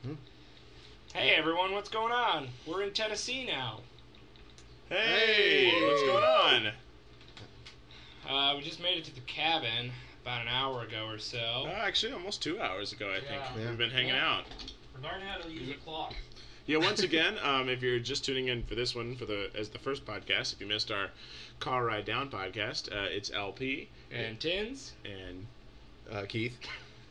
Hey everyone, what's going on? We're in Tennessee now. Hey, what's going on? We just made it to the cabin about an hour ago or so. Actually, almost 2 hours ago, I think. Yeah. We've been hanging out. We're learning how to use a clock. Yeah, once again, if you're just tuning in for this one as the first podcast, if you missed our Car Ride Down podcast, it's LP And Tins. and Keith.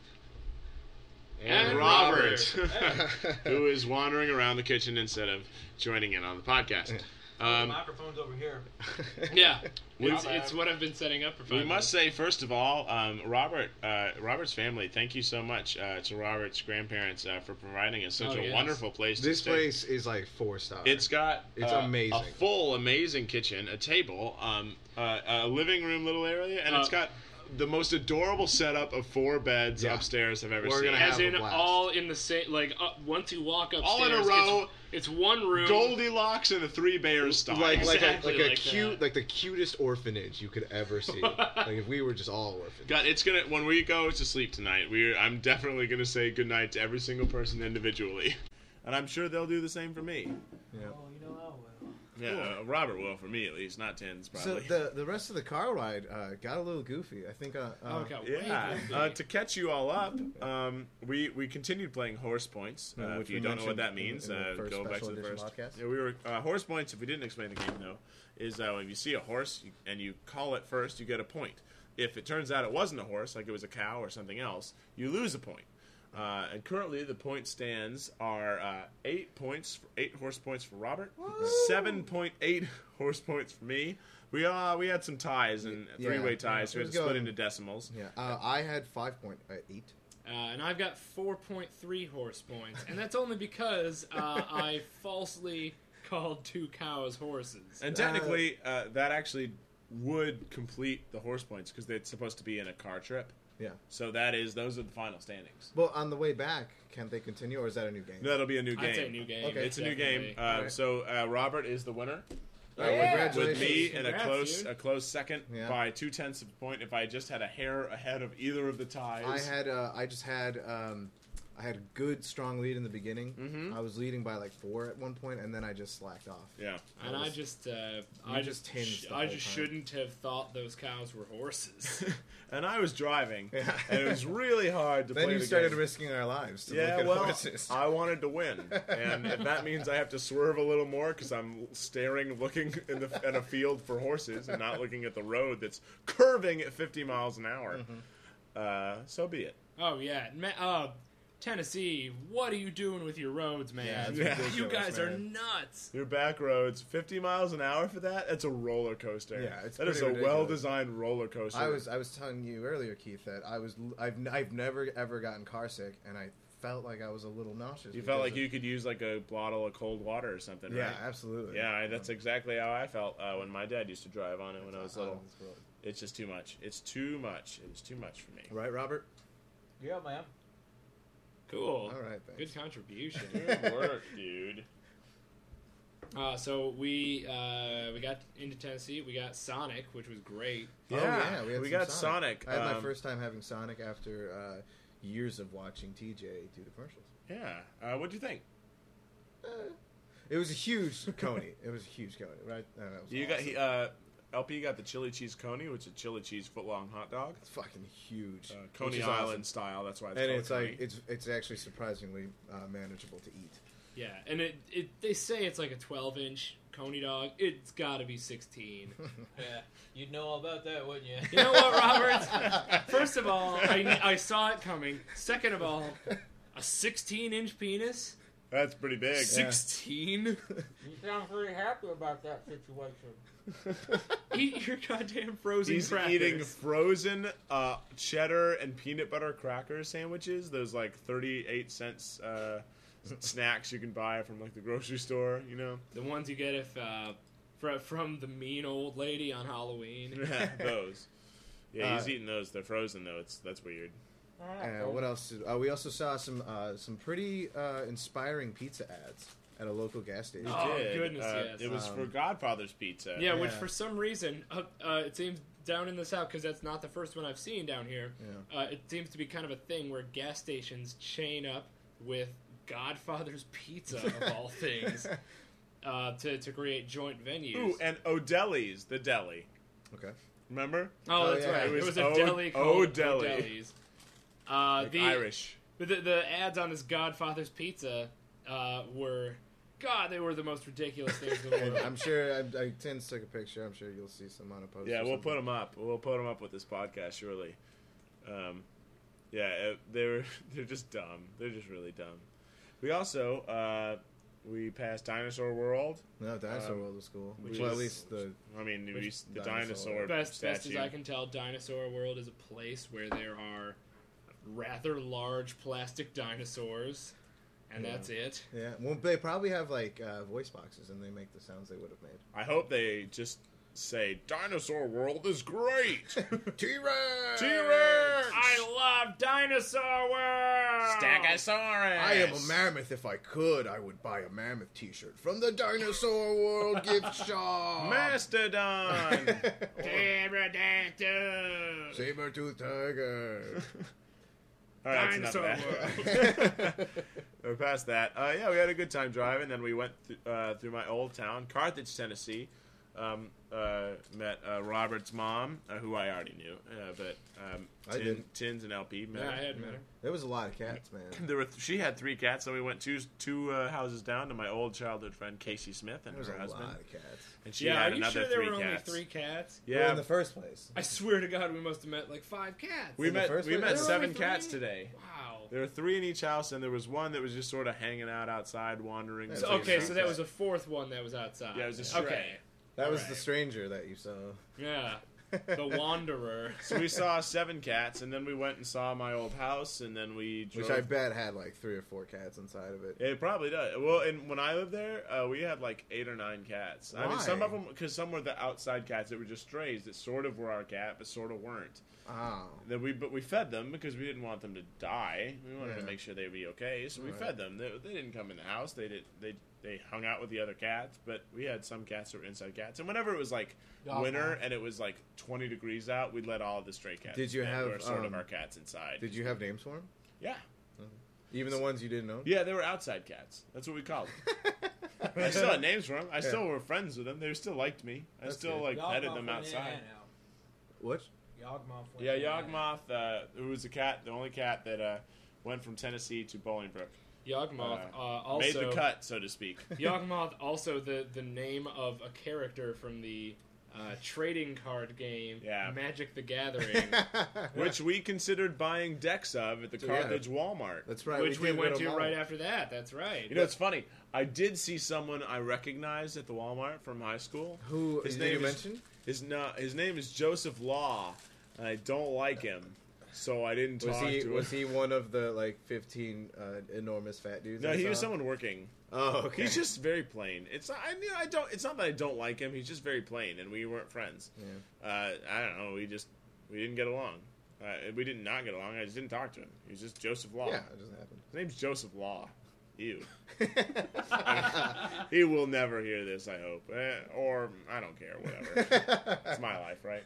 And Robert, Robert. who is wandering around the kitchen instead of joining in on the podcast. The microphone's over here. Yeah, We- it's what I've been setting up for 5 We minutes. must say, first of all, Robert's family, thank you so much to Robert's grandparents for providing us such a yes. wonderful place to This stay. place is like 4-star. It's got It's a amazing. full, amazing kitchen, a table, a living room little area, and it's got the most adorable setup of 4 beds Yeah. upstairs I've ever We're seen. gonna As have in a blast. all in the same, like, once you walk upstairs, All in a row. It's one room. Goldilocks and the 3 Bears style. like Exactly a like cute, that. like the cutest orphanage you could ever see. Like if we were just all orphans. God, it's gonna when we go to sleep tonight. I'm definitely gonna say goodnight to every single person individually, and I'm sure they'll do the same for me. Yeah. Oh, you know I will. Yeah, Robert will for me at least, not Tins So probably. the rest of the car ride got a little goofy. I think. Okay, Yeah, way to catch you all up, we continued playing Horse Points. Which If you we don't know what that mentioned means, in the first go back to special the edition first. podcast. Yeah, we were Horse Points. If we didn't explain the game though, is when you see a horse and you call it first, you get a point. If it turns out it wasn't a horse, like it was a cow or something else, you lose a point. And currently, the point stands are 8 horse points for Robert, 7.8 horse points for me. We had some ties and Yeah, three-way ties, so we it had was to split going- into decimals. Yeah. I had 5.8. And I've got 4.3 horse points, and that's only because I falsely called 2 cows horses. And technically, that actually would complete the horse points because it's supposed to be in a car trip. Yeah. So those are the final standings. Well, on the way back, can they continue, or is that a new game? That'll be a new game. I'd say new game. Okay. It's a new game. Definitely. Alright. So Robert is the winner. Congratulations. With me in Congrats, dude. a close second Yeah. by 0.2 of a point. If I just had a hair ahead of either of the ties, I had a good strong lead in the beginning. Mhm. I was leading by like 4 at one point, and then I just slacked off. yeah. And I just tinged the I whole just time. shouldn't have thought those cows were horses. And I was driving, Yeah. and it was really hard to Then play you the started game. risking our lives to Yeah, look at well, horses. I wanted to win, and if that means I have to swerve a little more because I'm looking in a field for horses, and not looking at the road that's curving at 50 miles an hour, so be it. Oh yeah, Tennessee, what are you doing with your roads, man? Yeah, it's Yeah. ridiculous, You guys are man. nuts. Your back roads, 50 miles an hour for that? That's a roller coaster. Yeah, it's that is a pretty ridiculous. well-designed roller coaster. I was telling you earlier, Keith, that I've never ever gotten car sick, and I felt like I was a little nauseous. You felt because like of- you could use like a bottle of cold water or something, Yeah, right? absolutely. Yeah, that's exactly how I felt when my dad used to drive on it when I was little. It's just too much. It's too much. It was too much for me. Right, Robert? Yeah, man. Cool. All right, thanks. Good contribution. Good work, dude. So we got into Tennessee. We got Sonic, which was great. Oh, yeah, we had some got Sonic. I had my first time having Sonic after years of watching TJ do the commercials. Yeah. What'd you think? It was a huge coney. It was a huge coney, right? It was You awesome. got LP got the chili cheese coney, which is a chili cheese footlong hot dog, It's fucking huge. Coney Which is Island awesome. style. That's why it's And called it's coney. like it's actually surprisingly manageable to eat. Yeah, and they say it's like a 12-inch coney dog. It's got to be 16. Yeah, you'd know all about that, wouldn't you? You know what, Robert? First of all, I saw it coming. Second of all, a 16-inch penis. That's pretty big. 16. You sound pretty happy about that situation. Eat your goddamn frozen He's crackers. eating frozen cheddar and peanut butter cracker sandwiches. Those like 38-cent snacks you can buy from like the grocery store. You know, the ones you get if from the mean old lady on Halloween. yeah, those. Yeah, he's eating those. They're frozen though. That's weird. What else? We also saw some pretty inspiring pizza ads at a local gas station. Oh, Did. goodness, yes. It was for Godfather's Pizza. Yeah, which Yeah. for some reason, it seems down in the South, because that's not the first one I've seen down here, Yeah. it seems to be kind of a thing where gas stations chain up with Godfather's Pizza of all things to create joint venues. Ooh, and O'Delly's, the deli. Okay. Remember? Oh, that's yeah. right. It It was was a deli called O'Delly. O'Delly's. Like The Irish. the ads on this Godfather's Pizza were, God, they were the most ridiculous things in the And world. I'm sure Tim's took a picture. I'm sure you'll see some on a post. Yeah, or we'll something. put them up. We'll put them up with this podcast, surely. They're just dumb. They're just really dumb. We also we passed Dinosaur World. No, Dinosaur World was cool. which Well, at is- least the The dinosaur. dinosaur Best statue. as I can tell, Dinosaur World is a place where there are rather large plastic dinosaurs, and Yeah. that's it. yeah. Well, they probably have like voice boxes, and they make the sounds they would have made. I hope they just say Dinosaur World is great. T-Rex. T-Rex. I love Dinosaur World! Stegosaurus. I am a mammoth. If I could, I would buy a mammoth T-shirt from the Dinosaur World gift shop. Mastodon. Pterodactyl! Saber-tooth tiger. All right, that's Dinosaur enough of that. We're past that. Yeah, we had a good time driving. Then we went through my old town, Carthage, Tennessee. Met Robert's mom, who I already knew, but I didn't. Tins and LP met Yeah, her. I had met her. There was a lot of cats, man. She had 3 cats, so we went two houses down to my old childhood friend Casey Smith and There was her a husband, lot of cats. and she Yeah, had are you another sure there 3 were cats. only 3 cats? Well, Yeah, in the first place. I swear to God, we must have met like 5 cats. we in the met first we place? met There were 7 only cats 3? today. Wow. There were 3 in each house, and there was one that was just sort of hanging out outside, wandering. That's So, between okay, the so houses. that was a 4th one that was outside. Yeah, it was a stray. Okay. That was Alright. the stranger that you saw. Yeah. The Wanderer. So we saw 7 cats, and then we went and saw my old house, and then we drove. Which I bet had like 3 or 4 cats inside of it. It probably does. Well, and when I lived there, we had like 8 or 9 cats. I mean, some Why? of them, because some were the outside cats that were just strays that sort of were our cat, but sort of weren't. Oh. Then but we fed them because we didn't want them to die. We wanted to Yeah. make sure they'd be okay, so we Right. fed them. They didn't come in the house. They hung out with the other cats, but we had some cats that were inside cats. And whenever it was like Dog winter mouth. and it was like 20 degrees out, we'd let all of the stray cats. Did you that have, were sort of um, our cats inside? Did you have names for them? Yeah. Even the ones you didn't know? Yeah, they were outside cats. That's what we called them. I still had names for them. I still were friends with them. They still liked me. I That's still good. like Yawgmoth petted them went outside. in and out. What? Yawgmoth went Yeah, in and out. Yawgmoth, who was the only cat that went from Tennessee to Bolingbrook. Yawgmoth also Made the cut, so to speak. Yawgmoth also the name of a character from the trading card game Yeah. Magic the Gathering, Which we considered buying decks of at the Yeah. Carthage Walmart. That's right. which we did went go to mall. right after that. That's right. You know, it's funny. I did see someone I recognized at the Walmart from high school. Who His did name you is- mention? His name is Joseph Law, and I don't like him, so I didn't talk to him. Was he one of the like 15 enormous fat dudes? No, I he was saw? someone working. Oh, okay. He's just very plain. It's not. I mean, I don't. It's not that I don't like him. He's just very plain, and we weren't friends. Yeah. I don't know. We didn't get along. We did not get along. I just didn't talk to him. He was just Joseph Law. Yeah, it doesn't happen. His name's Joseph Law. Ew. He will never hear this, I hope. Or, I don't care, whatever. It's my life, right?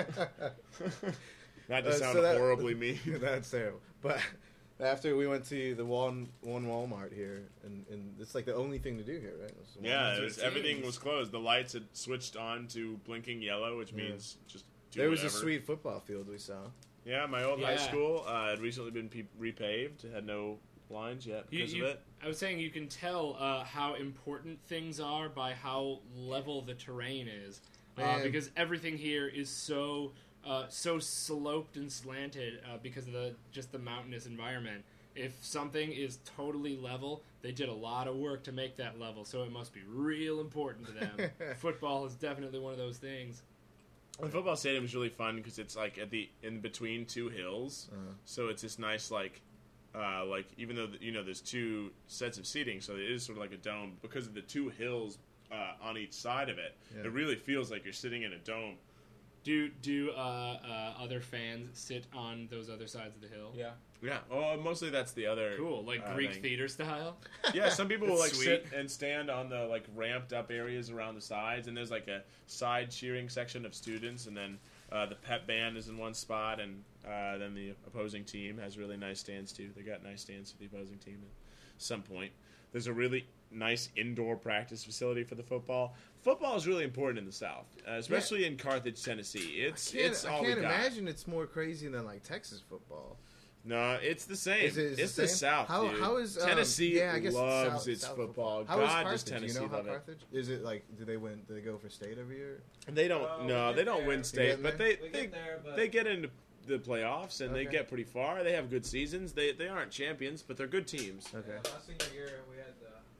Not to sound so that- horribly mean. That's terrible. But after we went to the one Walmart here, and it's like the only thing to do here, right? It's the Yeah, Walmart. everything was closed. The lights had switched on to blinking yellow, which means just do There was a whatever. sweet football field we saw. Yeah, my old high Yeah. school had recently been repaved. It had no lines yet because of it. I was saying you can tell how important things are by how level the terrain is, Man. because everything here is so sloped and slanted because of the mountainous environment. If something is totally level, they did a lot of work to make that level, so it must be real important to them. Football is definitely one of those things. The football stadium is really fun because it's like in between 2 hills, so it's this nice like even though there's 2 sets of seating, so it is sort of like a dome because of the 2 hills on each side of it. Yeah. It really feels like you're sitting in a dome. Do other fans sit on those other sides of the hill? Yeah. Yeah, well, mostly that's the other Cool, like Greek thing. theater style. Yeah, some people will like That's sit sweet. and stand on the like ramped up areas around the sides, and there's like a side cheering section of students, and then the pep band is in one spot, and then the opposing team has really nice stands too. They got nice stands for the opposing team. some point. There's a really nice indoor practice facility for the football. Football is really important in the South, especially in Carthage, Tennessee. It's all I we can't got. imagine it's more crazy than like Texas football. No, it's the same. Is it it's the the same? South, dude. How is Tennessee I guess loves South its football. How is God, Carthage? does Tennessee Do you know how love it. Carthage? Is it like do they go for state every year? They don't. Well, no, we they get don't there. win We state, get but there? We get there, but they get into the playoffs and they Okay. get pretty far. They have good seasons. They aren't champions, but they're good teams. Okay. my senior year we had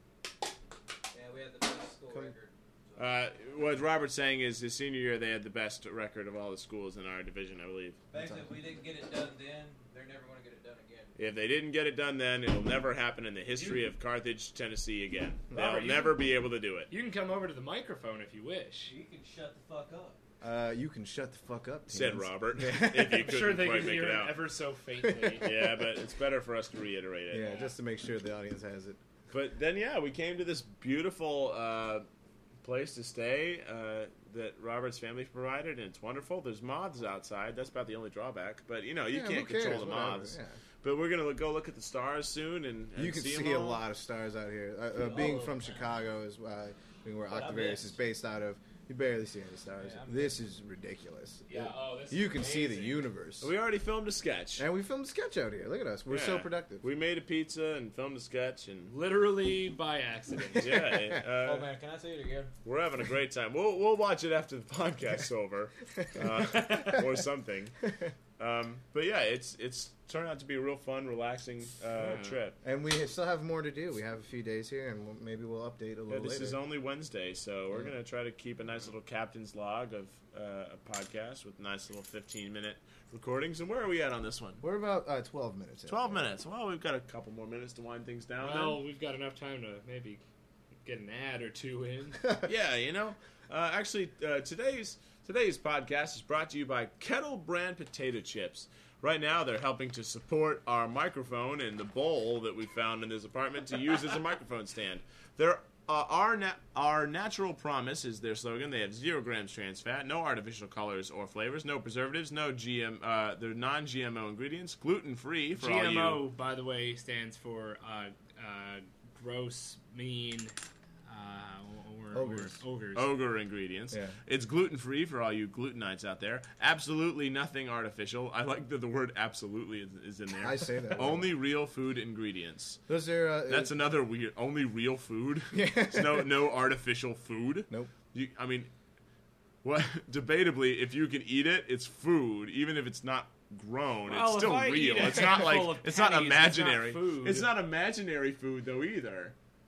the best school Come- record. What Robert's saying is his senior year they had the best record of all the schools in our division, I believe. Basically, if we didn't get it done then, they're never going to get it done again. If they didn't get it done then, it'll never happen in the history of Carthage, Tennessee again. They'll Robert, you- never be able to do it. You can come over to the microphone if you wish. You can shut the fuck up. You can shut the fuck up, teens. Said Robert. Yeah. If you I'm couldn't sure they quite can make hear it it out. ever so faintly. Yeah, but it's better for us to reiterate it. Yeah, just to make sure the audience has it. But then, we came to this beautiful place to stay that Robert's family provided, and it's wonderful. There's moths outside. That's about the only drawback. But, you Yeah, can't who cares? control the Whatever, moths. yeah. But we're going to go look at the stars soon. And You can see see 'em a all. lot of stars out here. Being from Chicago is being where But I'm Octavarius mixed. is based out of. You barely see any stars. Yeah, I'm This is ridiculous. Yeah, oh, this You is can see the amazing. universe. We already filmed a sketch. And we filmed a sketch out here. Look at us. We're so Yeah. productive. We made a pizza and filmed a sketch. And, Literally by accident. yeah, Oh man, can I see it again? we're having a great time. We'll watch it after the podcast's over, or something. But yeah, it's turned out to be a real fun, relaxing trip. And we still have more to do. We have a few days here, and maybe we'll update a Yeah, little this later. is only Wednesday, so we're Yeah. gonna try to keep a nice little captain's log of a podcast with nice little 15-minute recordings. And where are we at on this one? We're about 12 minutes in. 12 minutes. Well, we've got a couple more minutes to wind things down. Well, we've got enough time to maybe get an ad or two in. Yeah, actually, today's podcast is brought to you by Kettle Brand Potato Chips. Right now, they're helping to support our microphone and the bowl that we found in this apartment to use as a microphone stand. They're our natural promise is their slogan. They have 0 grams trans fat, no artificial colors or flavors, no preservatives, no GM. They're non-GMO ingredients, gluten free for all you. GMO, by the way, stands for gross, mean, Ogres. ogres. Ogre ingredients. Yeah. It's gluten-free for all you glutenites out there. Absolutely nothing artificial. I like that the word absolutely is in there. I say that. Only real food ingredients. Those are. That's another weird. Only real food. Yeah. There's no artificial food. Nope. I mean, what? Debatably, if you can eat it, it's food. Even if it's not grown, Well, it's if still I real. eat a It's not handful like of it's not pennies, imaginary. it's not food. It's not imaginary food though either.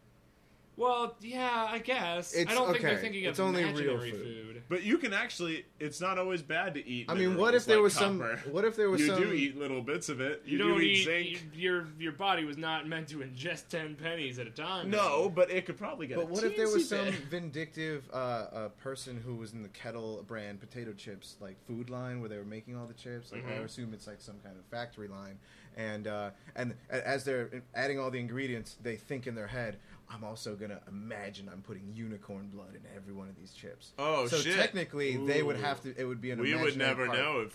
Well, yeah, I guess. It's- I don't think they're okay, thinking it's of only real imaginary food. food. But you can actually. It's not always bad to eat. I mean, what if minerals there like was some? copper. What if there was You some? do eat little bits of it. You do don't eat eat. zinc. Your body was not meant to ingest 10 pennies at a time. No, but it could probably get. But a what if there was teensy some bit. vindictive person who was in the Kettle brand potato chips like food line where they were making all the chips? Like I Mhm. assume it's like some kind of factory line, and as they're adding all the ingredients, they think in their head, I'm also gonna imagine I'm putting unicorn blood in every one of these chips. Oh so shit! technically, they would Ooh. have to. It would be an. We would imaginary never part. know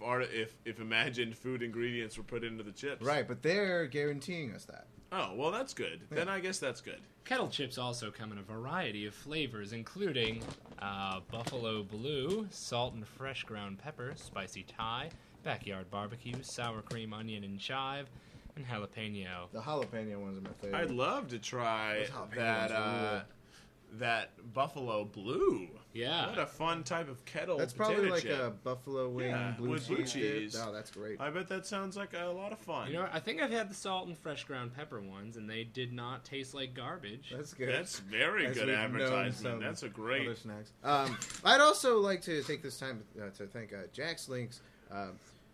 if imagined food ingredients were put into the chips. Right, but they're guaranteeing us that. Oh well, that's good. Yeah. Then I guess that's good. Kettle chips also come in a variety of flavors, including buffalo blue, salt and fresh ground pepper, spicy Thai, backyard barbecue, sour cream, onion and chive, and jalapeno. The jalapeno ones are my favorite. I'd love to try Those jalapeno that ones rule. that buffalo blue. Yeah. What a fun type of kettle. That's potato probably like chip. a buffalo wing Yeah, blue with cheese. blue dip. cheese. Oh, that's great. I bet that sounds like a lot of fun. You know, I think I've had the salt and fresh ground pepper ones, and they did not taste like garbage. That's good. That's very As good we've known advertisement. some That's a great. Other snacks. I'd also like to take this time to thank Jack's Links, a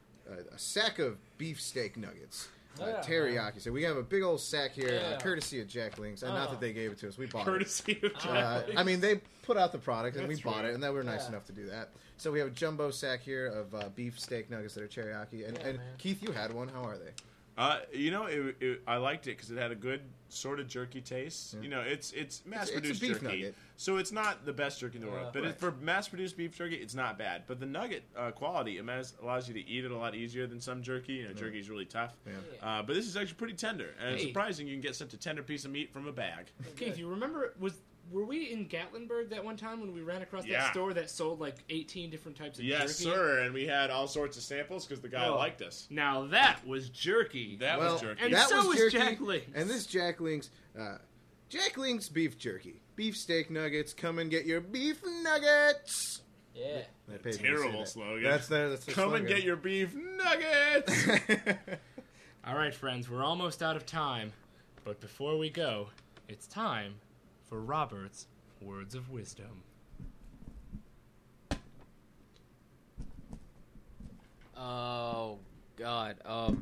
sack of beef steak nuggets. Yeah, Teriyaki. So we have a big old sack here, Yeah. courtesy of Jack Links. Not that they gave it to us. We bought it. Courtesy of I mean, they put out the product, and we That's bought right. it, and they were nice Yeah. enough to do that. So we have a jumbo sack here of beef steak nuggets that are teriyaki. And Yeah, man. Keith, you had one. How are they? I liked it because it had a good sort of jerky taste. Yeah. It's mass-produced it's a beef jerky, nugget. so it's not the best jerky in the world. But Right. for mass-produced beef jerky, it's not bad. But the nugget quality allows you to eat it a lot easier than some jerky. Jerky is really tough. Yeah. But this is actually pretty tender, and it's Hey. surprising you can get such a tender piece of meat from a bag. Keith, you remember were we in Gatlinburg that one time when we ran across Yeah. that store that sold like 18 different types of Yes, jerky? sir. And we had all sorts of samples because the guy Oh. liked us. Now that was jerky. That Well, was jerky. And that so was was jerky, Jack Link's. And this Jack Link's beef jerky. Beef steak nuggets. Come and get your beef nuggets. Yeah. They paid me to say Terrible that. slogan. That's their Come and slogan. get your beef nuggets. All right, friends, we're almost out of time. But before we go, it's time for Robert's Words of Wisdom. Oh God.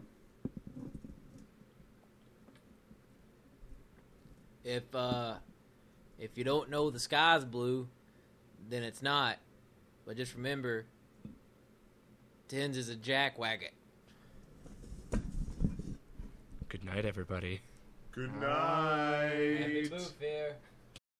If you don't know the sky's blue, then it's not. But just remember, Tins is a jackwagon. Good night, everybody. Good night.